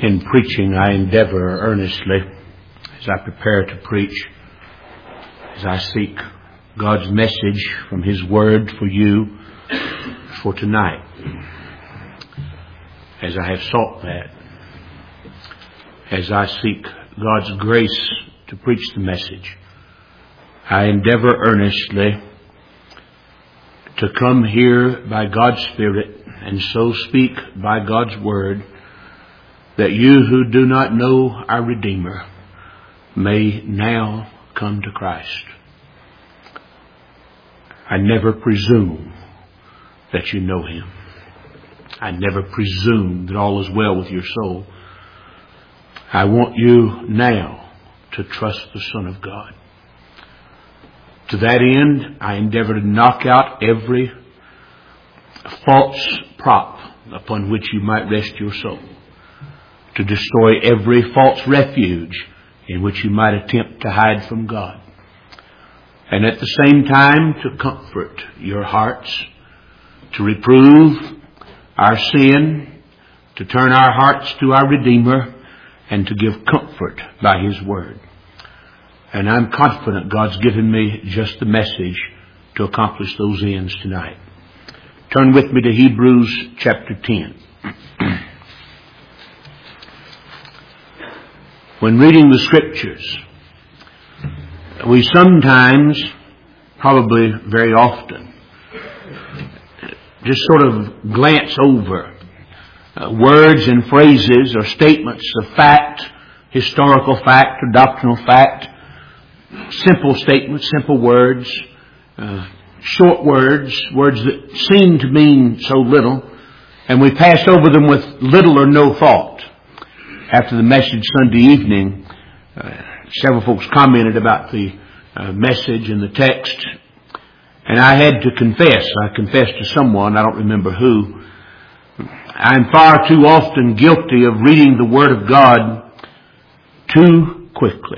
In preaching, I endeavor earnestly, as I prepare to preach, as I seek God's message from His Word for you for tonight, as I have sought that, as I seek God's grace to preach the message, I endeavor earnestly to come here by God's Spirit and so speak by God's Word, that you who do not know our Redeemer may now come to Christ. I never presume that you know Him. I never presume that all is well with your soul. I want you now to trust the Son of God. To that end, I endeavor to knock out every false prop upon which you might rest your soul, to destroy every false refuge in which you might attempt to hide from God, and at the same time to comfort your hearts, to reprove our sin, to turn our hearts to our Redeemer, and to give comfort by His Word. And I'm confident God's given me just the message to accomplish those ends tonight. Turn with me to Hebrews chapter 10. When reading the Scriptures, we sometimes, probably very often, just sort of glance over words and phrases or statements of fact, historical fact or doctrinal fact, simple statements, simple words, short words, words that seem to mean so little, and we pass over them with little or no thought. After the message Sunday evening, several folks commented about the message and the text, and I had to confess. I confessed to someone, I don't remember who. I'm far too often guilty of reading the Word of God too quickly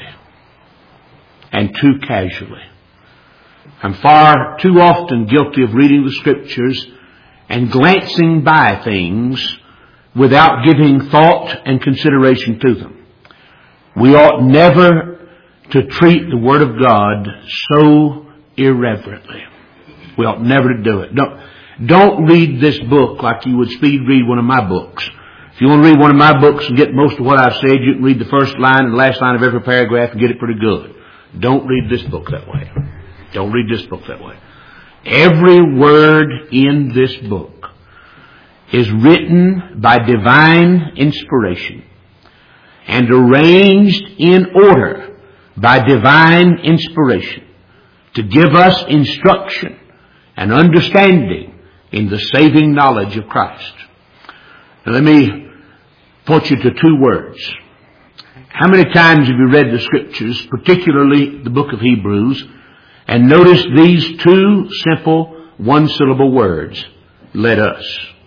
and too casually. I'm far too often guilty of reading the Scriptures and glancing by things without giving thought and consideration to them. We ought never to treat the Word of God so irreverently. We ought never to do it. Don't read this book like you would speed read one of my books. If you want to read one of my books and get most of what I've said, you can read the first line and the last line of every paragraph and get it pretty good. Don't read this book that way. Don't read this book that way. Every word in this book is written by divine inspiration and arranged in order by divine inspiration to give us instruction and understanding in the saving knowledge of Christ. Now let me point you to two words. How many times have you read the Scriptures, particularly the book of Hebrews, and noticed these two simple one-syllable words? Let us.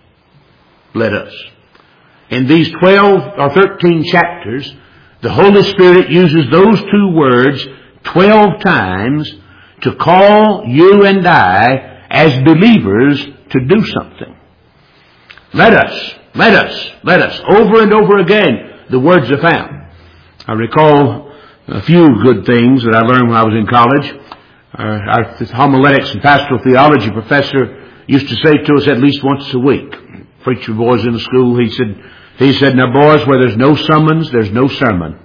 Let us. In these 12 or 13 chapters, the Holy Spirit uses those two words 12 times to call you and I as believers to do something. Let us, let us, let us. Over and over again, the words are found. I recall a few good things that I learned when I was in college. Our homiletics and pastoral theology professor used to say to us at least once a week, preacher boys in the school, he said, now boys, where there's no summons, there's no sermon.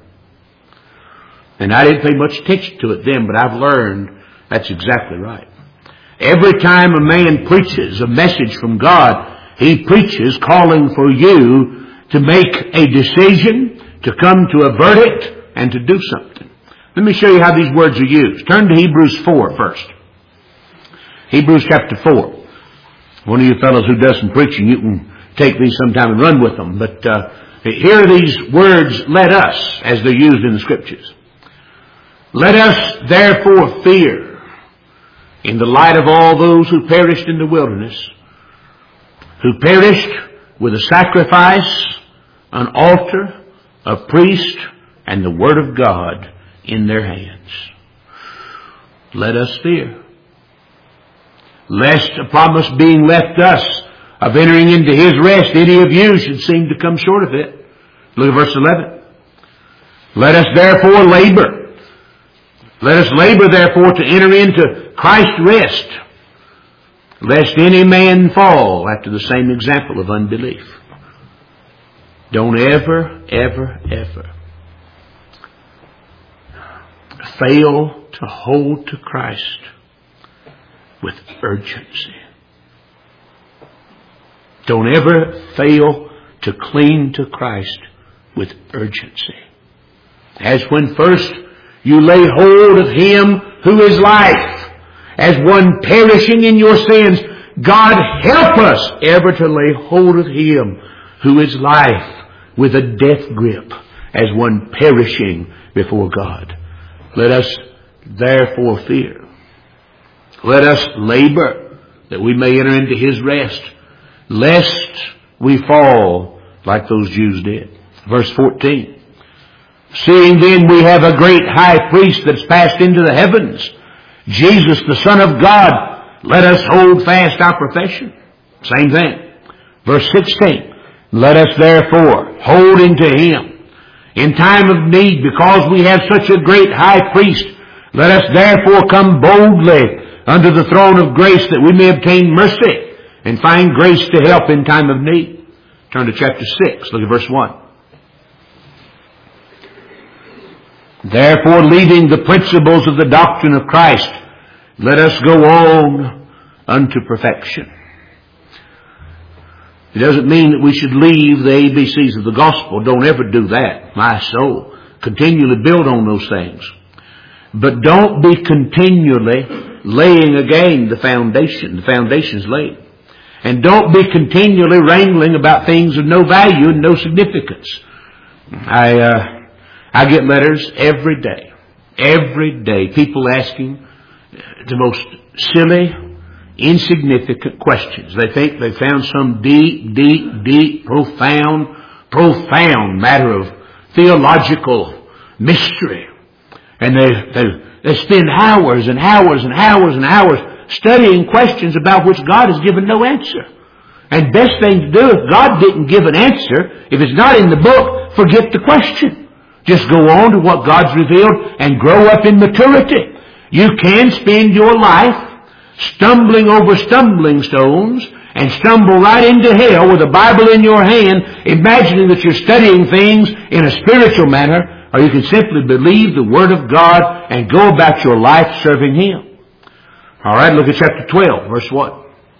And I didn't pay much attention to it then, but I've learned that's exactly right. Every time a man preaches a message from God, he preaches calling for you to make a decision, to come to a verdict, and to do something. Let me show you how these words are used. Turn to Hebrews 4 first. Hebrews chapter 4. One of you fellows who does some preaching, you can take these sometime and run with them. But here are these words, let us, as they're used in the Scriptures. Let us therefore fear in the light of all those who perished in the wilderness, who perished with a sacrifice, an altar, a priest, and the Word of God in their hands. Let us fear, lest a promise being left us of entering into His rest, any of you should seem to come short of it. Look at verse 11. Let us therefore labor. Let us labor therefore to enter into Christ's rest, lest any man fall after the same example of unbelief. Don't ever, ever, ever fail to hold to Christ with urgency. Don't ever fail to cling to Christ with urgency. As when first you lay hold of Him who is life, as one perishing in your sins, God help us ever to lay hold of Him who is life with a death grip, as one perishing before God. Let us therefore fear. Let us labor that we may enter into His rest, lest we fall like those Jews did. Verse 14. Seeing then we have a great high priest that's passed into the heavens, Jesus the Son of God, let us hold fast our profession. Same thing. Verse 16. Let us therefore, holding to Him in time of need, because we have such a great high priest, let us therefore come boldly unto the throne of grace, that we may obtain mercy and find grace to help in time of need. Turn to chapter 6. Look at verse 1. Therefore, leaving the principles of the doctrine of Christ, let us go on unto perfection. It doesn't mean that we should leave the ABCs of the gospel. Don't ever do that, my soul. Continually build on those things. But don't be continually laying again the foundation. The foundation's laid. And don't be continually wrangling about things of no value and no significance. I get letters every day. Every day. People asking the most silly, insignificant questions. They think they found some deep, profound matter of theological mystery. And they spend hours and hours and hours and hours studying questions about which God has given no answer. And best thing to do, if God didn't give an answer, if it's not in the book, forget the question. Just go on to what God's revealed and grow up in maturity. You can spend your life stumbling over stumbling stones and stumble right into hell with a Bible in your hand, imagining that you're studying things in a spiritual manner, or you can simply believe the Word of God and go about your life serving Him. All right, look at chapter 12, verse 1.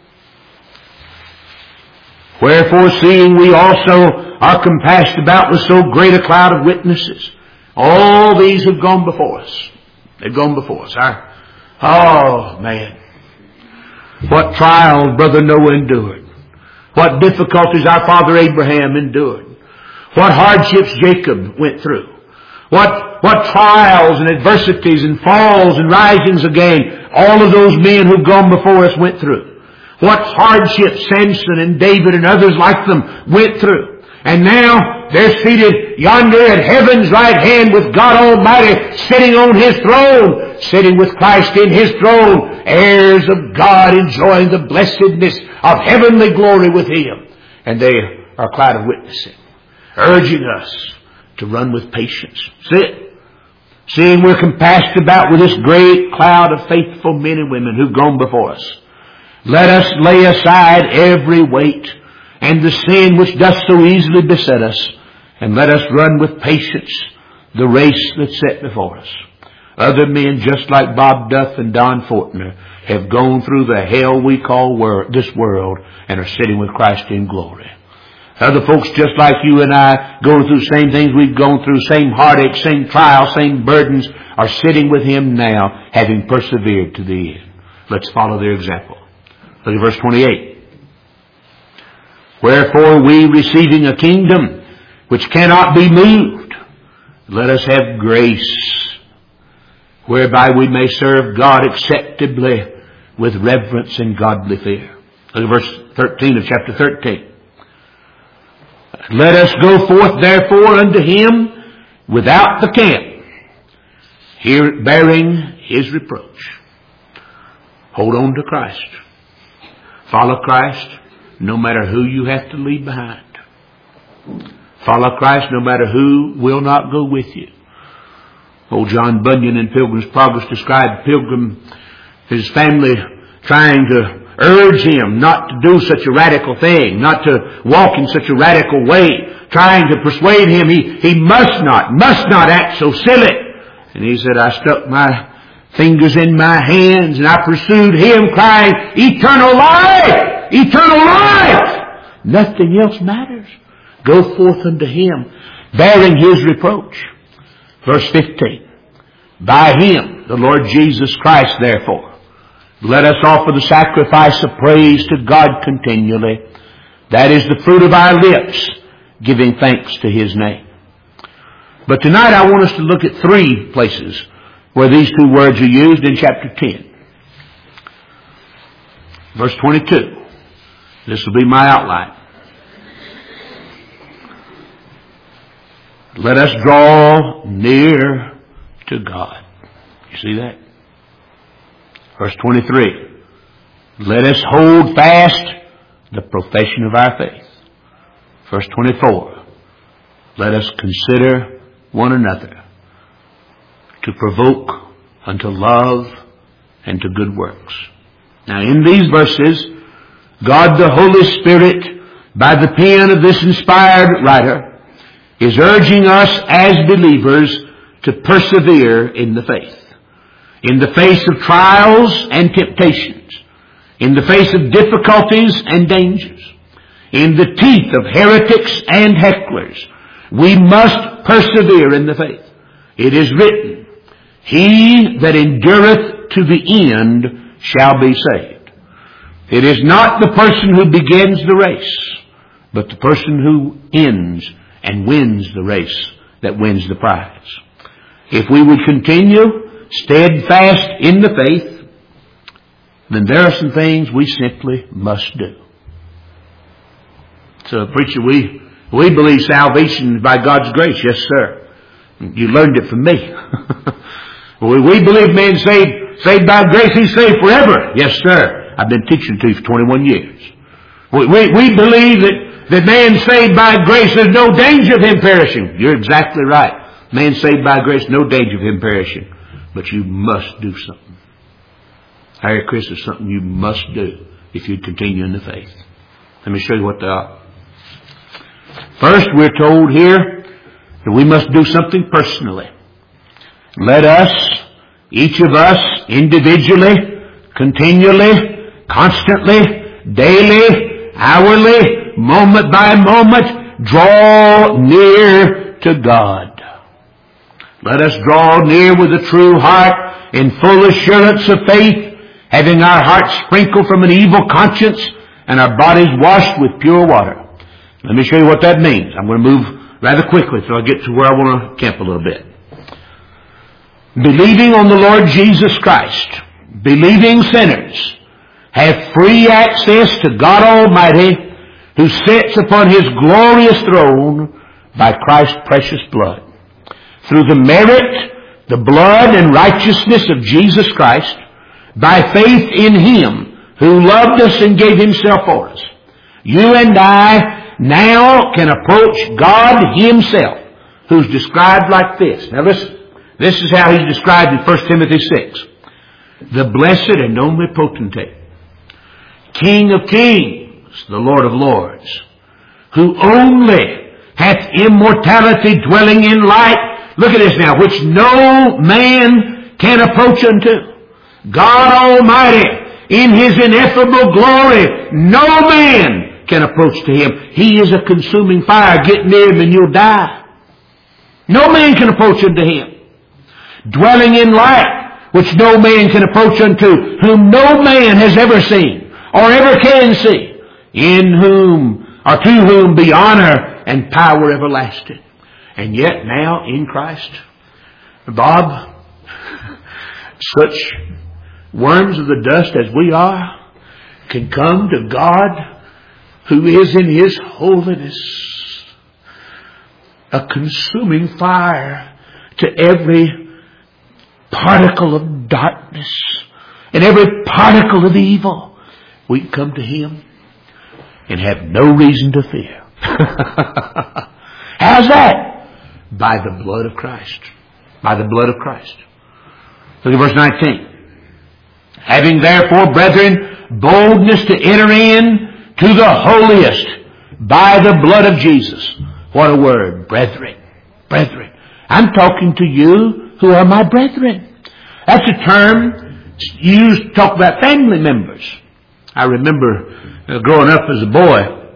Wherefore, seeing we also are compassed about with so great a cloud of witnesses. All these have gone before us. They've gone before us. Oh, man. What trials Brother Noah endured. What difficulties our father Abraham endured. What hardships Jacob went through. What trials and adversities and falls and risings again all of those men who've gone before us went through. What hardships Samson and David and others like them went through. And now they're seated yonder at heaven's right hand with God Almighty sitting on His throne, sitting with Christ in His throne, heirs of God enjoying the blessedness of heavenly glory with Him. And they are a cloud of witnessing, urging us to run with patience. See it? Seeing we're compassed about with this great cloud of faithful men and women who've gone before us. Let us lay aside every weight and the sin which doth so easily beset us, and let us run with patience the race that's set before us. Other men, just like Bob Duff and Don Fortner, have gone through the hell we call this world and are sitting with Christ in glory. Other folks, just like you and I, going through the same things we've gone through, same heartache, same trials, same burdens, are sitting with Him now, having persevered to the end. Let's follow their example. Look at verse 28. Wherefore we, receiving a kingdom which cannot be moved, let us have grace, whereby we may serve God acceptably with reverence and godly fear. Look at verse 13 of chapter 13. Let us go forth therefore unto Him without the camp, here bearing His reproach. Hold on to Christ. Follow Christ, no matter who you have to leave behind. Follow Christ no matter who will not go with you. Old John Bunyan in Pilgrim's Progress described Pilgrim, his family, trying to urge him not to do such a radical thing, not to walk in such a radical way, trying to persuade him he must not act so silly. And he said, I stuck my fingers in my hands and I pursued him, crying, eternal life! Eternal life! Nothing else matters. Go forth unto him, bearing his reproach. Verse 15. By him, the Lord Jesus Christ, therefore, let us offer the sacrifice of praise to God continually. That is the fruit of our lips, giving thanks to his name. But tonight I want us to look at 3 places where these 2 words are used in chapter 10. Verse 22. This will be my outline. Let us draw near to God. You see that? Verse 23. Let us hold fast the profession of our faith. Verse 24. Let us consider one another to provoke unto love and to good works. Now in these verses, God the Holy Spirit, by the pen of this inspired writer, is urging us as believers to persevere in the faith. In the face of trials and temptations, in the face of difficulties and dangers, in the teeth of heretics and hecklers, we must persevere in the faith. It is written, he that endureth to the end shall be saved. It is not the person who begins the race, but the person who ends and wins the race that wins the prize. If we would continue steadfast in the faith, then there are some things we simply must do. So, preacher, we believe salvation is by God's grace. Yes, sir. You learned it from me. We believe man saved by grace, he's saved forever. Yes, sir. I've been teaching to you for 21 years. We believe that man saved by grace, there's no danger of him perishing. You're exactly right. Man saved by grace, no danger of him perishing. But you must do something. Hare Krishna is something you must do if you continue in the faith. Let me show you what they are. First, we're told here that we must do something personally. Let us, each of us, individually, continually, constantly, daily, hourly, moment by moment, draw near to God. Let us draw near with a true heart in full assurance of faith, having our hearts sprinkled from an evil conscience and our bodies washed with pure water. Let me show you what that means. I'm going to move rather quickly so I get to where I want to camp a little bit. Believing on the Lord Jesus Christ, believing sinners have free access to God Almighty, who sits upon his glorious throne by Christ's precious blood. Through the merit, the blood and righteousness of Jesus Christ, by faith in him who loved us and gave himself for us, you and I now can approach God himself, who's described like this. Now listen, this is how he's described in 1 Timothy 6. The blessed and only potentate, King of kings, the Lord of lords, who only hath immortality dwelling in light. Look at this now, which no man can approach unto. God Almighty, in his ineffable glory, no man can approach to him. He is a consuming fire. Get near him and you'll die. No man can approach unto him. Dwelling in light, which no man can approach unto, whom no man has ever seen or ever can see, in whom or to whom be honor and power everlasting. And yet now in Christ, Bob, such worms of the dust as we are can come to God, who is in his holiness a consuming fire, to every particle of darkness and every particle of evil. We can come to him and have no reason to fear. How's that? By the blood of Christ. By the blood of Christ. Look at verse 19. Having therefore, brethren, boldness to enter in to the holiest by the blood of Jesus. What a word. Brethren. Brethren. I'm talking to you who are my brethren. That's a term used to talk about family members. I remember growing up as a boy,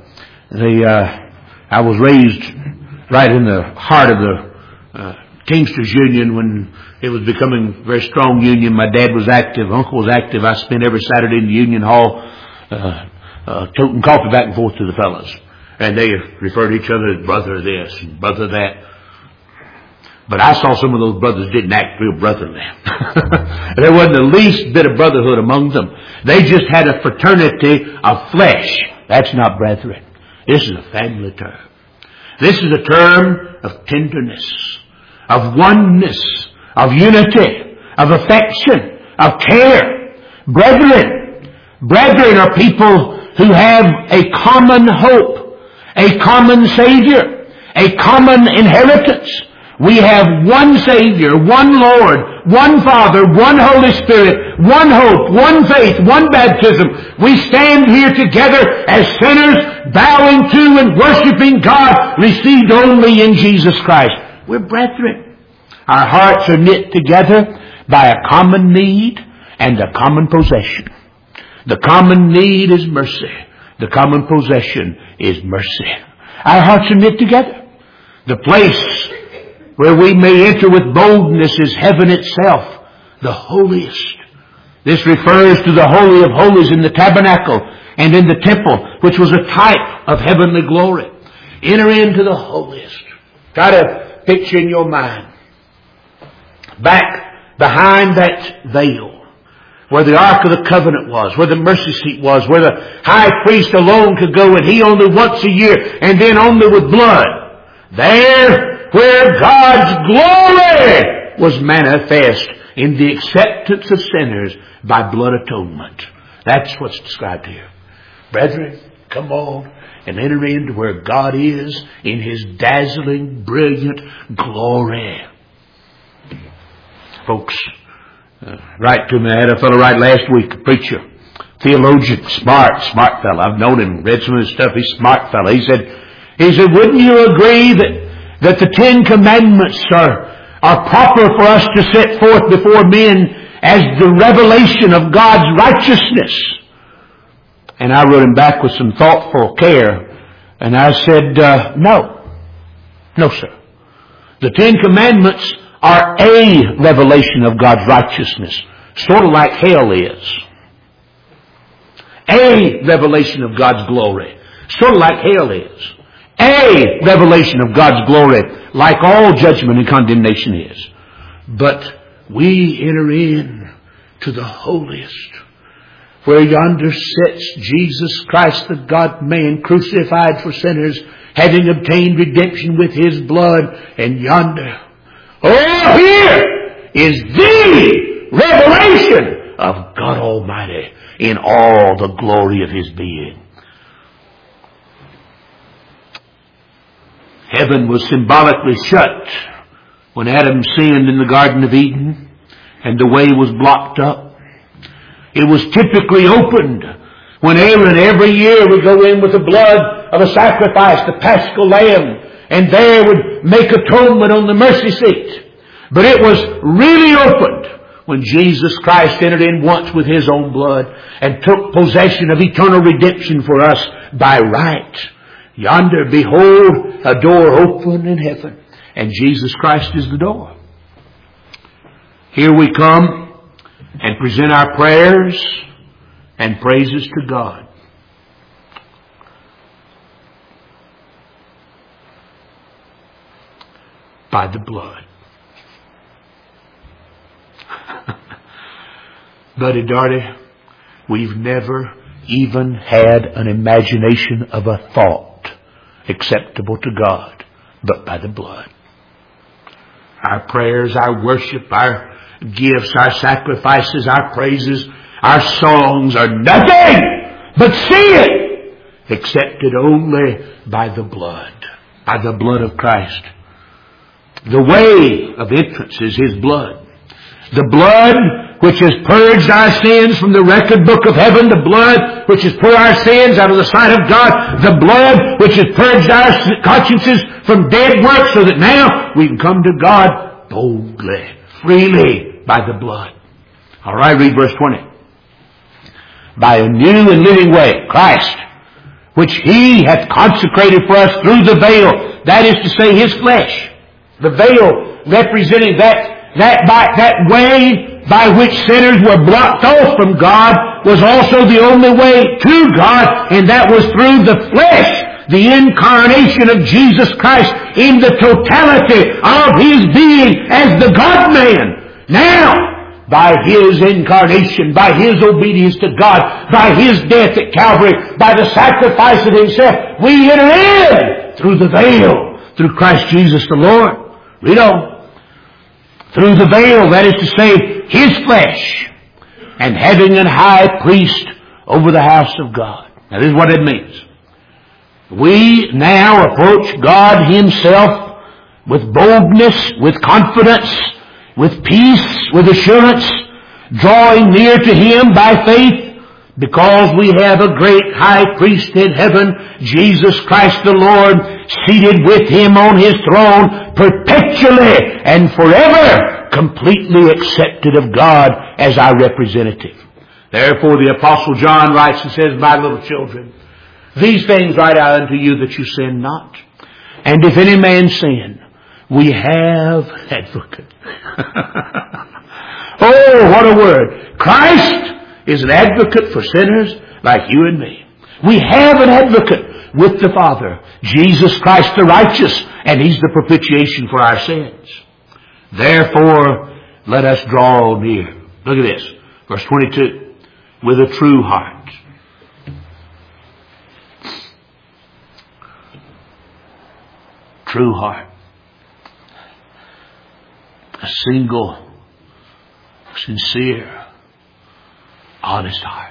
I was raised right in the heart of the Teamsters Union when it was becoming a very strong union. My dad was active, uncle was active. I spent every Saturday in the Union Hall toting coffee back and forth to the fellows. And they referred to each other as brother this and brother that. But I saw some of those brothers didn't act real brotherly. There wasn't the least bit of brotherhood among them. They just had a fraternity of flesh. That's not brethren. This is a family term. This is a term of tenderness, of oneness, of unity, of affection, of care. Brethren. Brethren are people who have a common hope, a common Savior, a common inheritance. We have one Savior, one Lord, one Father, one Holy Spirit, one hope, one faith, one baptism. We stand here together as sinners, bowing to and worshiping God, received only in Jesus Christ. We're brethren. Our hearts are knit together by a common need and a common possession. The common need is mercy. The common possession is mercy. Our hearts are knit together. The place where we may enter with boldness is heaven itself, the holiest. This refers to the Holy of Holies in the tabernacle and in the temple, which was a type of heavenly glory. Enter into the holiest. Try to picture in your mind, back behind that veil, where the Ark of the Covenant was, where the mercy seat was, where the high priest alone could go, and he only once a year, and then only with blood. There, where God's glory was manifest in the acceptance of sinners by blood atonement. That's what's described here. Brethren, come on and enter into where God is in His dazzling, brilliant glory. Folks, write to me. I had a fellow write last week, a preacher, theologian, smart fellow. I've known him, read some of his stuff. He's a smart fellow. He said, wouldn't you agree that the Ten Commandments are proper for us to set forth before men as the revelation of God's righteousness? And I wrote him back with some thoughtful care, and I said, no. No, sir. The Ten Commandments are a revelation of God's righteousness, sort of like hell is. A revelation of God's glory, sort of like hell is. A revelation of God's glory, like all judgment and condemnation is. But we enter in to the holiest, where yonder sits Jesus Christ, the God-man, crucified for sinners, having obtained redemption with His blood. And yonder, here is the revelation of God Almighty in all the glory of His being. Heaven was symbolically shut when Adam sinned in the Garden of Eden and the way was blocked up. It was typically opened when Aaron every year would go in with the blood of a sacrifice, the Paschal Lamb, and there would make atonement on the mercy seat. But it was really opened when Jesus Christ entered in once with His own blood and took possession of eternal redemption for us by right. Yonder, behold, a door open in heaven, and Jesus Christ is the door. Here we come and present our prayers and praises to God. By the blood. Buddy Darty, we've never even had an imagination of a thought acceptable to God, but by the blood. Our prayers, our worship, our gifts, our sacrifices, our praises, our songs are nothing but sin, accepted only by the blood. By the blood of Christ. The way of entrance is His blood. The blood which has purged our sins from the record book of heaven. The blood which has put our sins out of the sight of God. The blood which has purged our consciences from dead works so that now we can come to God boldly, freely by the blood. All right, read verse 20. By a new and living way, Christ, which He hath consecrated for us through the veil, that is to say, His flesh. The veil representing that way by which sinners were blocked off from God was also the only way to God, and that was through the flesh, the incarnation of Jesus Christ in the totality of His being as the God-man. Now, by His incarnation, by His obedience to God, by His death at Calvary, by the sacrifice of Himself, we enter in through the veil, through Christ Jesus the Lord. Read on. Through the veil, that is to say, His flesh, and having an high priest over the house of God. Now this is what it means. We now approach God Himself with boldness, with confidence, with peace, with assurance, drawing near to Him by faith, because we have a great high priest in heaven, Jesus Christ the Lord, seated with Him on His throne, perpetually and forever, completely accepted of God as our representative. Therefore the Apostle John writes and says, My little children, these things write I unto you that you sin not. And if any man sin, we have advocate. Oh, what a word. Christ is an advocate for sinners like you and me. We have an advocate with the Father, Jesus Christ the righteous, and He's the propitiation for our sins. Therefore, let us draw near. Look at this. Verse 22. With a true heart. True heart. A single, sincere, honest heart.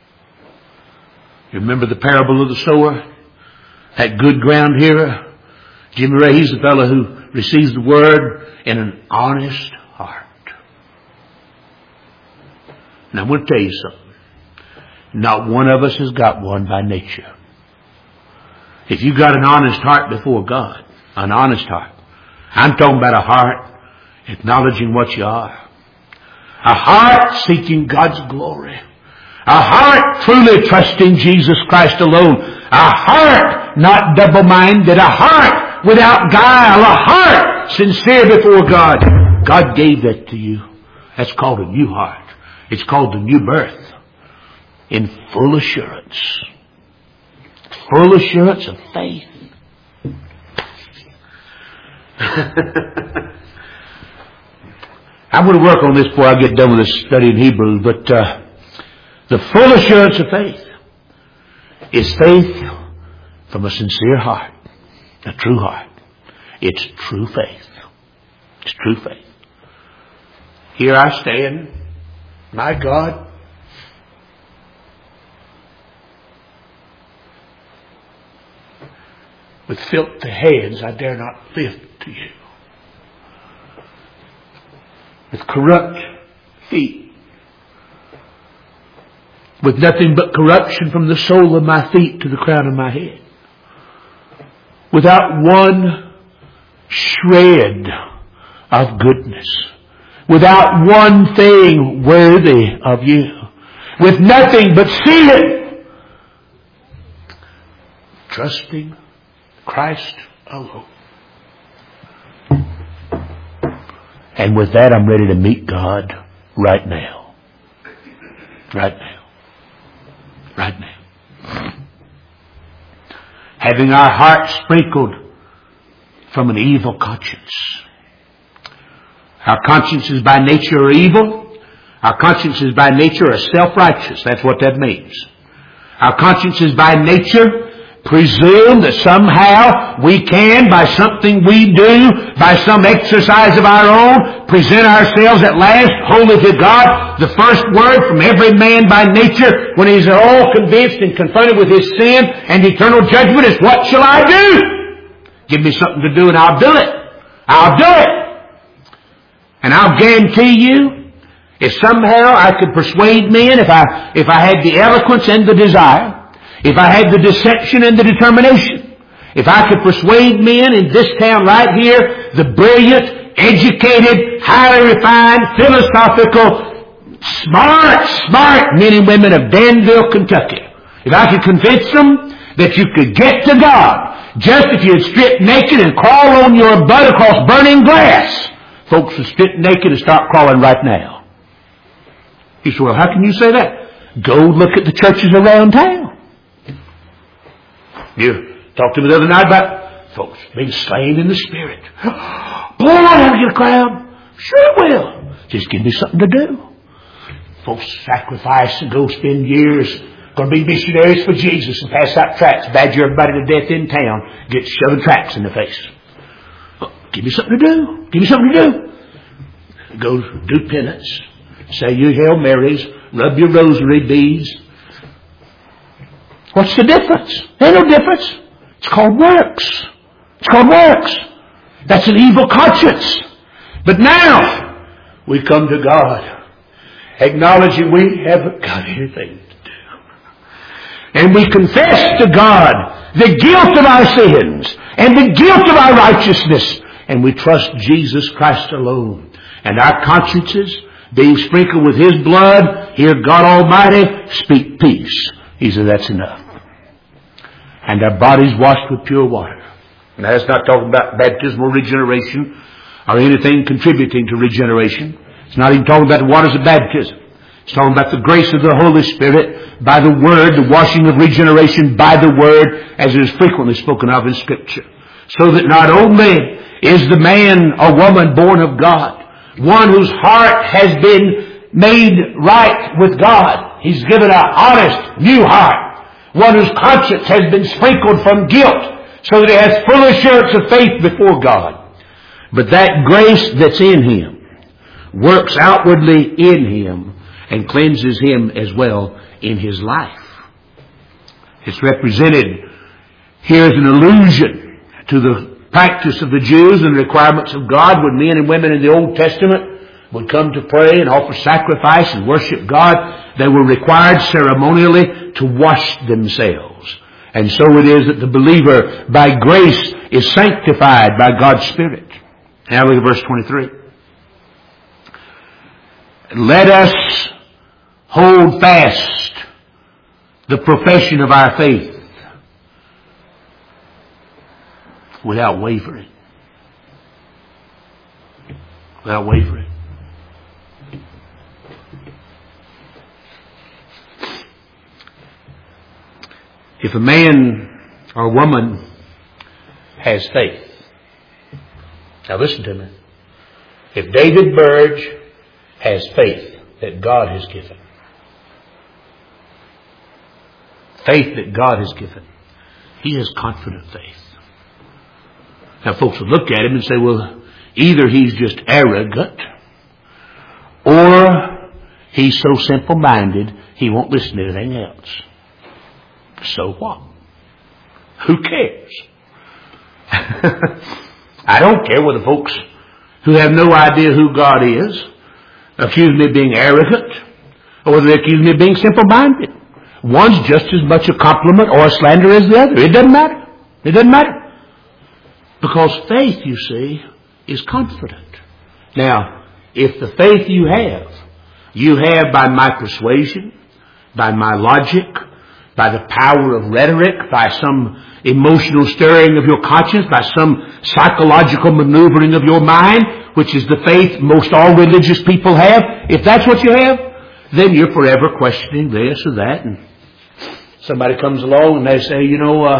You remember the parable of the sower? That good ground hearer? Jimmy Ray, he's the fellow who receives the word in an honest heart. Now I'm going to tell you something. Not one of us has got one by nature. If you've got an honest heart before God, an honest heart, I'm talking about a heart acknowledging what you are. A heart seeking God's glory. A heart truly trusting Jesus Christ alone. A heart not double-minded. A heart without guile. A heart sincere before God. God gave that to you. That's called a new heart. It's called the new birth. In full assurance. Full assurance of faith. I'm going to work on this before I get done with this study in Hebrew, but the full assurance of faith is faith from a sincere heart, a true heart. It's true faith. It's true faith. Here I stand, my God, with filthy hands I dare not lift to you. With corrupt feet. With nothing but corruption from the sole of my feet to the crown of my head. Without one shred of goodness. Without one thing worthy of you. With nothing but sin. Trusting Christ alone. And with that, I'm ready to meet God right now. Right now. Right now. Having our hearts sprinkled from an evil conscience. Our consciences by nature are evil. Our consciences by nature are self-righteous. That's what that means. Our consciences by nature presume that somehow we can, by something we do, by some exercise of our own, present ourselves at last holy to God. The first word from every man by nature when he's all convinced and confronted with his sin and eternal judgment is, what shall I do? Give me something to do and I'll do it. I'll do it. And I'll guarantee you, if somehow I could persuade men, if I had the eloquence and the desire, if I had the deception and the determination, if I could persuade men in this town right here, the brilliant, educated, highly refined, philosophical, smart men and women of Danville, Kentucky, if I could convince them that you could get to God just if you'd strip naked and crawl on your butt across burning glass, folks would strip naked and start crawling right now. He said, well, how can you say that? Go look at the churches around town. You talked to me the other night about folks being slain in the Spirit. Boy, I'll get a crowd. Sure it will. Just give me something to do. Folks sacrifice and go spend years going to be missionaries for Jesus and pass out tracts, badger everybody to death in town, get shoving tracts in the face. Well, give me something to do. Give me something to do. Go do penance. Say your Hail Marys. Rub your rosary beads. What's the difference? There's no difference. It's called works. It's called works. That's an evil conscience. But now we come to God, acknowledging we haven't got anything. And we confess to God the guilt of our sins and the guilt of our righteousness. And we trust Jesus Christ alone. And our consciences, being sprinkled with His blood, hear God Almighty speak peace. He said, that's enough. And our bodies washed with pure water. And that's not talking about baptismal regeneration or anything contributing to regeneration. It's not even talking about the waters of baptism. It's talking about the grace of the Holy Spirit by the Word, the washing of regeneration by the Word, as it is frequently spoken of in Scripture. So that not only is the man or woman born of God, one whose heart has been made right with God. He's given an honest, new heart. One whose conscience has been sprinkled from guilt, so that he has full assurance of faith before God. But that grace that's in him works outwardly in him and cleanses him as well in his life. It's represented here as an allusion to the practice of the Jews and the requirements of God when men and women in the Old Testament would come to pray and offer sacrifice and worship God. They were required ceremonially to wash themselves. And so it is that the believer by grace is sanctified by God's Spirit. Now look at verse 23. Let us hold fast the profession of our faith without wavering. Without wavering. If a man or woman has faith, now listen to me. If David Burge has faith that God has given, faith that God has given, he has confident faith. Now folks will look at him and say, well, either he's just arrogant or he's so simple-minded he won't listen to anything else. So what? Who cares? I don't care whether folks who have no idea who God is accuse me of being arrogant or whether they accuse me of being simple-minded. One's just as much a compliment or a slander as the other. It doesn't matter. It doesn't matter. Because faith, you see, is confident. Now, if the faith you have by my persuasion, by my logic, by the power of rhetoric, by some emotional stirring of your conscience, by some psychological maneuvering of your mind, which is the faith most all religious people have, if that's what you have, then you're forever questioning this or that. And somebody comes along and they say,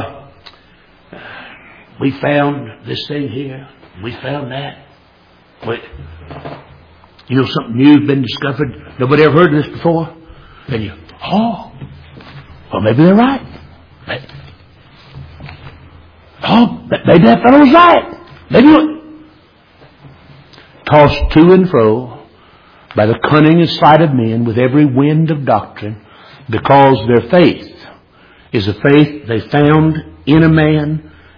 we found this thing here. We found that. Wait. Something new's been discovered. Nobody ever heard of this before. And well, maybe they're right. Maybe that fellow's right. Maybe tossed to and fro by the cunning and sleight of men with every wind of doctrine, because their faith is a faith they found in a man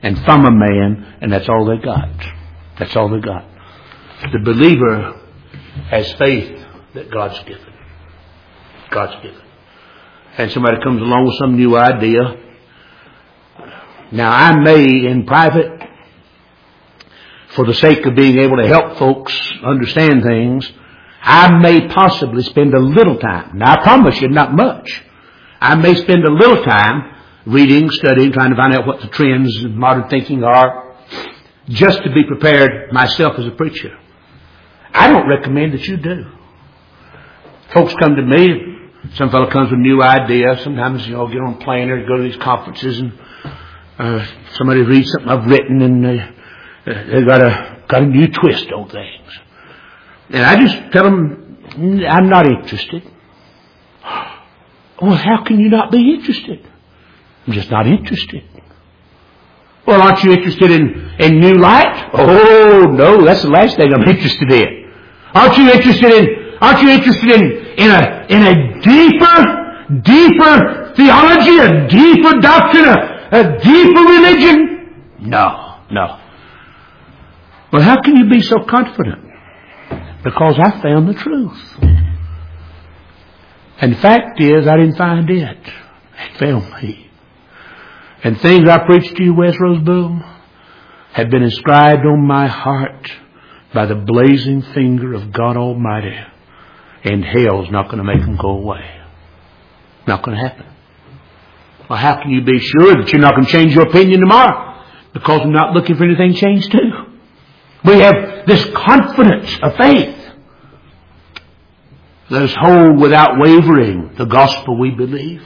and from a man, and that's all they got. That's all they got. The believer has faith that God's given. God's given. And somebody comes along with some new idea. Now, I may, in private, for the sake of being able to help folks understand things, I may possibly spend a little time. Now, I promise you, not much. I may spend a little time reading, studying, trying to find out what the trends of modern thinking are, just to be prepared myself as a preacher. I don't recommend that you do. Folks come to me. Some fellow comes with a new idea. Sometimes, get on a plane or go to these conferences, and somebody reads something I've written, and they got a new twist on things. And I just tell them, I'm not interested. Well, how can you not be interested? I'm just not interested. Well, aren't you interested in new light? Oh, no, that's the last thing I'm interested in. Aren't you interested in a deeper theology, a deeper doctrine, a deeper religion? No. Well, how can you be so confident? Because I found the truth. And the fact is, I didn't find it. It found me. And things I preached to you, West Roseboom, have been inscribed on my heart by the blazing finger of God Almighty. And hell's not going to make them go away. Not going to happen. Well, how can you be sure that you're not going to change your opinion tomorrow? Because I'm not looking for anything changed too. We have this confidence of faith. Let us hold without wavering the gospel we believe,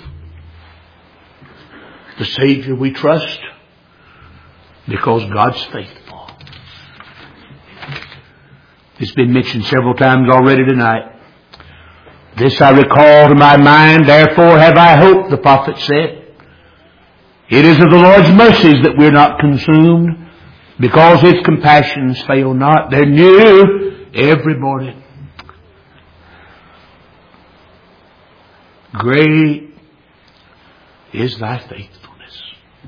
the Savior we trust, because God's faithful. It's been mentioned several times already tonight. This I recall to my mind, therefore have I hope, the prophet said. It is of the Lord's mercies that we're not consumed, because His compassions fail not. They're new every morning. Great is thy faithfulness.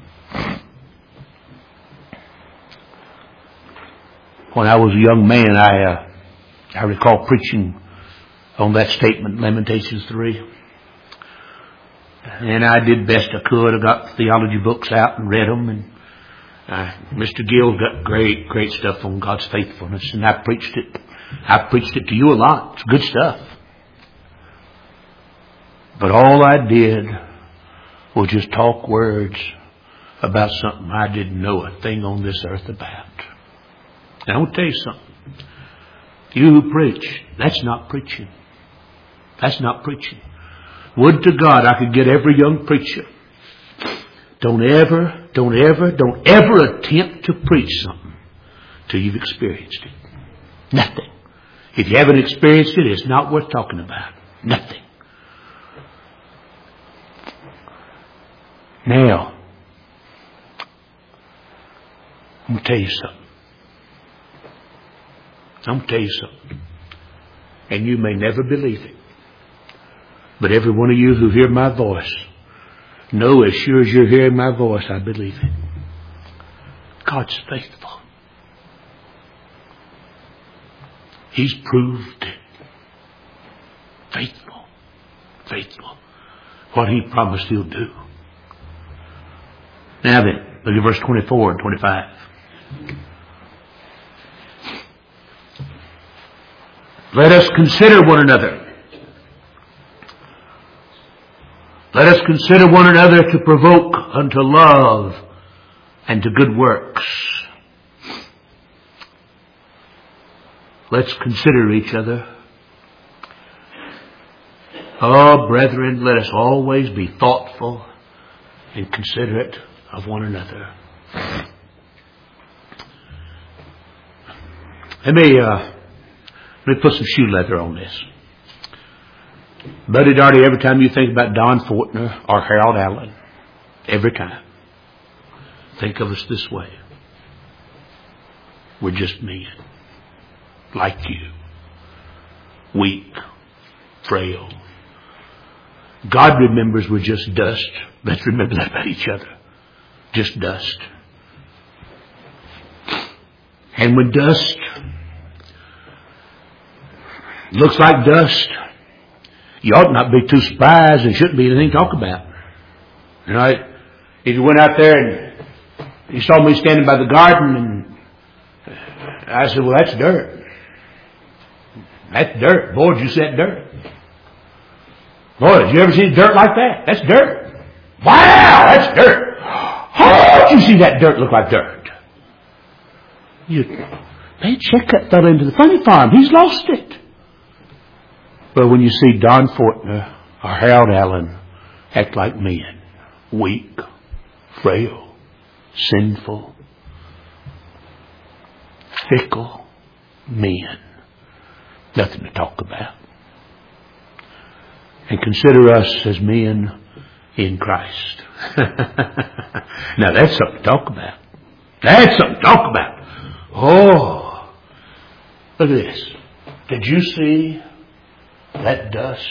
When I was a young man, I recall preaching on that statement, Lamentations 3. And I did best I could. I got theology books out and read them. And Mr. Gill got great stuff on God's faithfulness. And I preached it. I preached it to you a lot. It's good stuff. But all I did was just talk words about something I didn't know a thing on this earth about. And I want to tell you something. You who preach, that's not preaching. That's not preaching. Would to God I could get every young preacher. Don't ever attempt to preach something till you've experienced it. Nothing. If you haven't experienced it, it's not worth talking about. Nothing. Now, I'm going to tell you something. And you may never believe it. But every one of you who hear my voice, know as sure as you're hearing my voice, I believe it. God's faithful. He's proved it. Faithful. What He promised He'll do. Now then, look at verse 24 and 25. Let us consider one another. Let us consider one another to provoke unto love and to good works. Let's consider each other. Oh, brethren, let us always be thoughtful and considerate of one another. Let me put some shoe leather on this. Buddy Darty, every time you think about Don Fortner or Harold Allen, every time, think of us this way. We're just men, like you, weak, frail. God remembers we're just dust. Let's remember that about each other. Just dust. And when dust looks like dust, you ought not be too surprised and shouldn't be anything to talk about. You know, if you went out there and you saw me standing by the garden and I said, well, that's dirt. That's dirt. Boy, did you see that dirt? Boy, did you ever see dirt like that? That's dirt. Wow, that's dirt. How did you see that dirt look like dirt? They check that fella into the funny farm. He's lost it. But when you see Don Fortner or Harold Allen act like men, weak, frail, sinful, fickle men, nothing to talk about. And consider us as men in Christ. Now that's something to talk about. That's something to talk about. Oh, look at this. Did you see that dust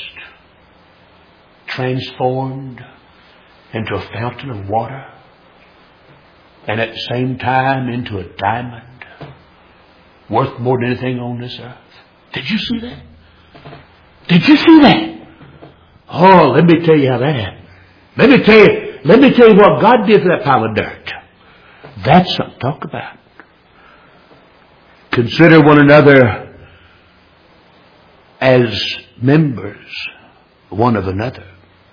transformed into a fountain of water and at the same time into a diamond worth more than anything on this earth? Did you see that? Did you see that? Oh, let me tell you how that happened. Let me tell you what God did for that pile of dirt. That's something to talk about. Consider one another as members one of another.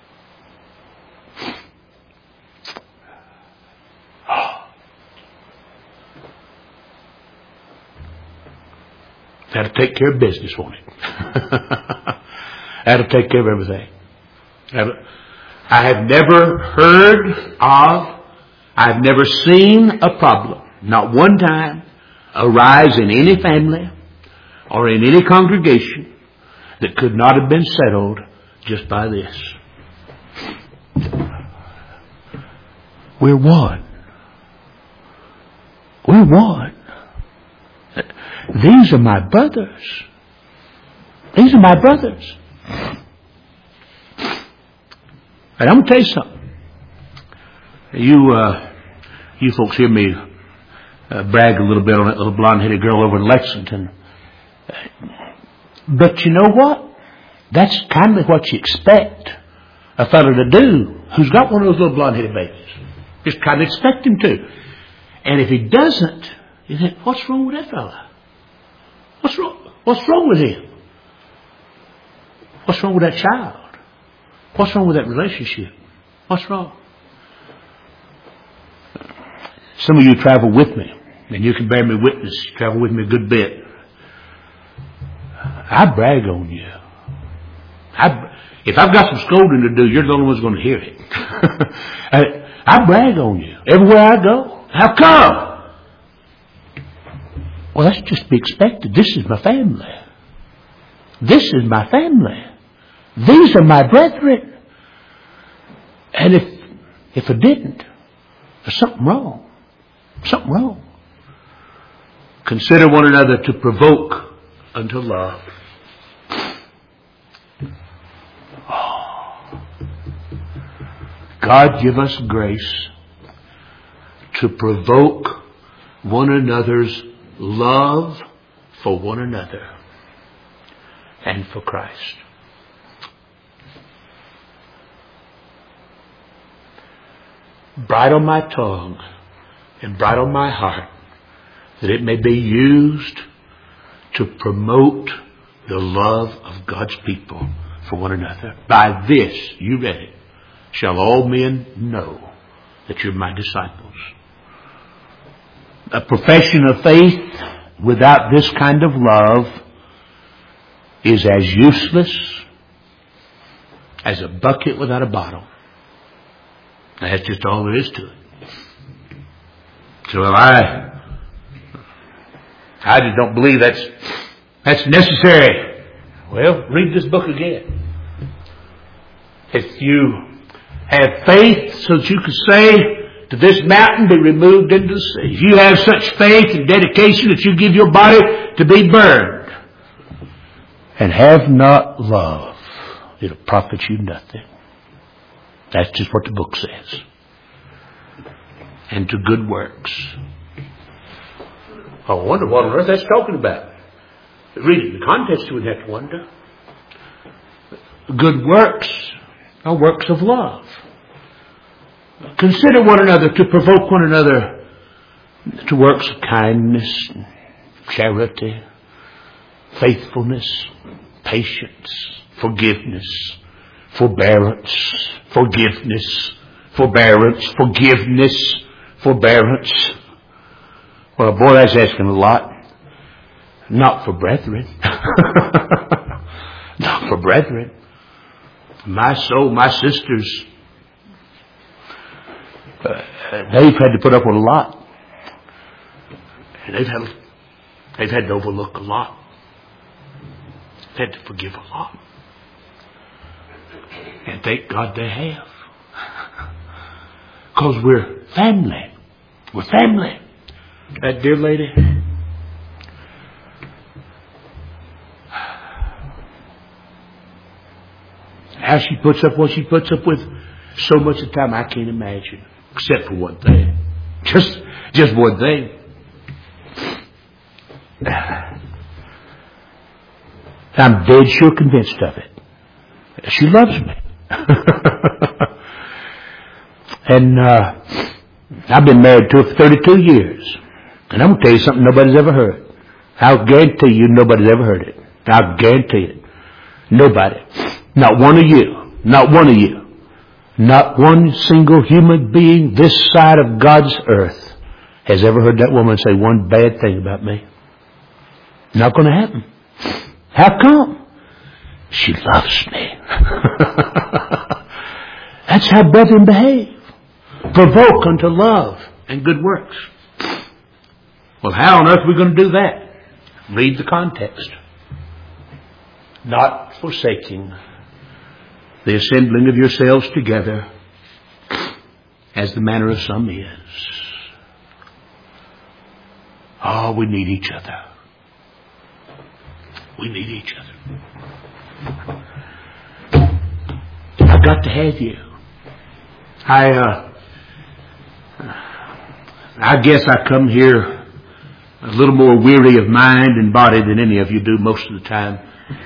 That'll take care of business, won't it? That'll take care of everything. I have never heard of, I have never seen a problem, not one time, arise in any family or in any congregation that could not have been settled just by this. We're one. We're one. These are my brothers. These are my brothers. And I'm going to tell you something. You folks hear me brag a little bit on that little blonde-headed girl over in Lexington. But you know what? That's kind of what you expect a fellow to do who's got one of those little blonde-headed babies. Just kind of expect him to. And if he doesn't, you think, what's wrong with that fella? What's wrong? What's wrong with him? What's wrong with that child? What's wrong with that relationship? What's wrong? Some of you travel with me, and you can bear me witness. You travel with me a good bit. I brag on you. If I've got some scolding to do, you're the only one who's going to hear it. I brag on you everywhere I go. How come? Well, that's just to be expected. This is my family. This is my family. These are my brethren. And if I didn't, there's something wrong. Something wrong. Consider one another to provoke unto love. God give us grace to provoke one another's love for one another and for Christ. Bridle my tongue and bridle my heart, that it may be used to promote the love of God's people for one another. By this, you read it, shall all men know that you're my disciples. A profession of faith without this kind of love is as useless as a bucket without a bottle. That's just all there is to it. So I just don't believe that's necessary. Well, read this book again. If you have faith so that you can say to this mountain, be removed into the sea. If you have such faith and dedication that you give your body to be burned, and have not love, it'll profit you nothing. That's just what the book says. And to good works. I wonder what on earth that's talking about. Reading the context, you would have to wonder. Good works are works of love. Consider one another to provoke one another to works of kindness, charity, faithfulness, patience, forgiveness, forbearance, forgiveness, forbearance, forgiveness, forbearance. Well, boy, that's asking a lot. Not for brethren. Not for brethren. My soul, my sisters, they've had to put up with a lot. And they've had to overlook a lot. They've had to forgive a lot. And thank God they have. Because we're family. We're family. That dear lady, how she puts up what she puts up with so much of the time I can't imagine. Except for one thing. Just one thing. I'm dead sure convinced of it. She loves me. And I've been married to her for 32 years. And I'm going to tell you something nobody's ever heard. I'll guarantee you nobody's ever heard it. I'll guarantee it. Nobody. Not one of you. Not one of you. Not one single human being this side of God's earth has ever heard that woman say one bad thing about me. Not going to happen. How come? She loves me. That's how brethren behave. Provoke unto love and good works. Well, how on earth are we going to do that? Read the context. Not forsaking the assembling of yourselves together, as the manner of some is. Oh, we need each other. We need each other. I've got to have you. I guess I come here a little more weary of mind and body than any of you do most of the time.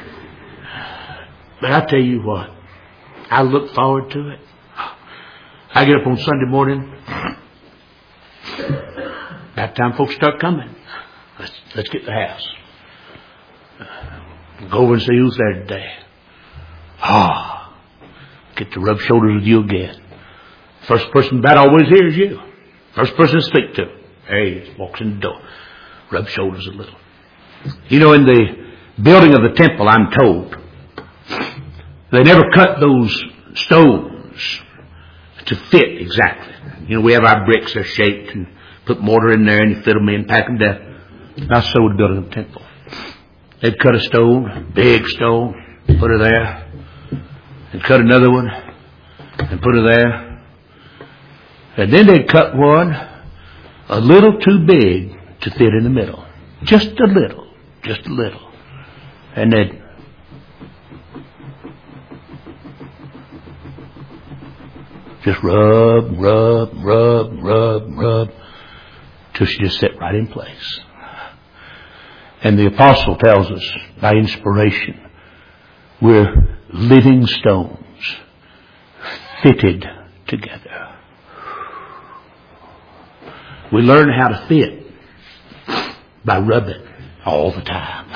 But I tell you what, I look forward to it. I get up on Sunday morning. By the time folks start coming, let's get the house. Go over and see who's there today. Get to rub shoulders with you again. First person about always here is you. First person to speak to. There he is, walks in the door. Rub shoulders a little. You know, in the building of the temple, I'm told, they never cut those stones to fit exactly. You know, we have our bricks, they're shaped, and put mortar in there, and you fit them in, pack them down. Not so with the building of the temple. They'd cut a stone, big stone, put her there, and cut another one, and put her there. And then they'd cut one a little too big to fit in the middle. Just a little. Just a little. And they'd just rub, till she just sat right in place. And the apostle tells us, by inspiration, we're living stones, fitted together. We learn how to fit by rubbing all the time.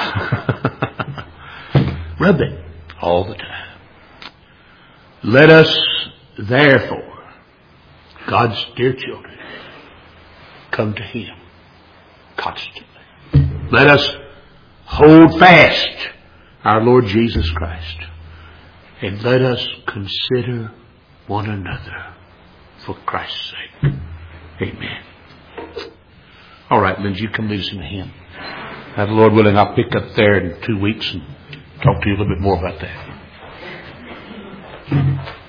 Rubbing all the time. Let us, therefore, God's dear children, come to Him constantly. Let us hold fast our Lord Jesus Christ. And let us consider one another for Christ's sake. Amen. All right, Lindsay, you come lead us in a hymn. Now, the Lord willing, I'll pick up there in 2 weeks and talk to you a little bit more about that.